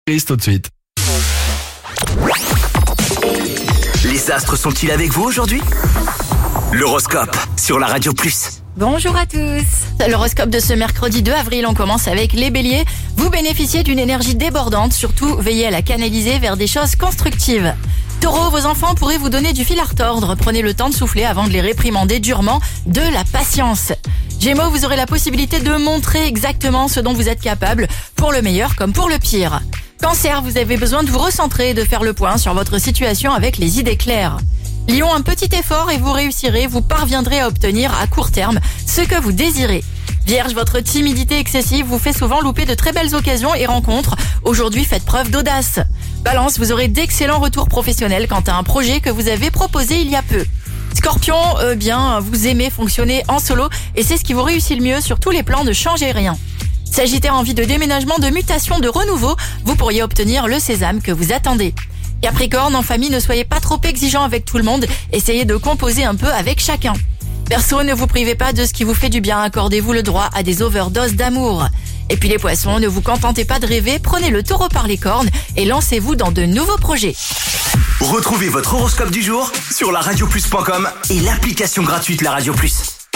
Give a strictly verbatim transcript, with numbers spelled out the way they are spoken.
Prise tout de suite. Les astres sont-ils avec vous aujourd'hui ? L'horoscope sur la Radio Plus. Bonjour à tous. L'horoscope de ce mercredi deux avril, on commence avec les béliers. Vous bénéficiez d'une énergie débordante, surtout veillez à la canaliser vers des choses constructives. Taureau, vos enfants pourraient vous donner du fil à retordre. Prenez le temps de souffler avant de les réprimander durement. De la patience. Gémeaux, vous aurez la possibilité de montrer exactement ce dont vous êtes capable, pour le meilleur comme pour le pire. Cancer, vous avez besoin de vous recentrer et de faire le point sur votre situation avec les idées claires. Lion, un petit effort et vous réussirez, vous parviendrez à obtenir à court terme ce que vous désirez. Vierge, votre timidité excessive vous fait souvent louper de très belles occasions et rencontres. Aujourd'hui, faites preuve d'audace. Balance, vous aurez d'excellents retours professionnels quant à un projet que vous avez proposé il y a peu. Scorpion, euh, bien, vous aimez fonctionner en solo et c'est ce qui vous réussit le mieux sur tous les plans, ne changez rien. Sagittaire, envie de déménagement, de mutation, de renouveau, vous pourriez obtenir le sésame que vous attendez. Capricorne, en famille, ne soyez pas trop exigeant avec tout le monde, essayez de composer un peu avec chacun. Verseau, ne vous privez pas de ce qui vous fait du bien, accordez-vous le droit à des overdoses d'amour. Et puis les poissons, ne vous contentez pas de rêver, prenez le taureau par les cornes et lancez-vous dans de nouveaux projets. Retrouvez votre horoscope du jour sur la radio plus point com et l'application gratuite La Radio Plus.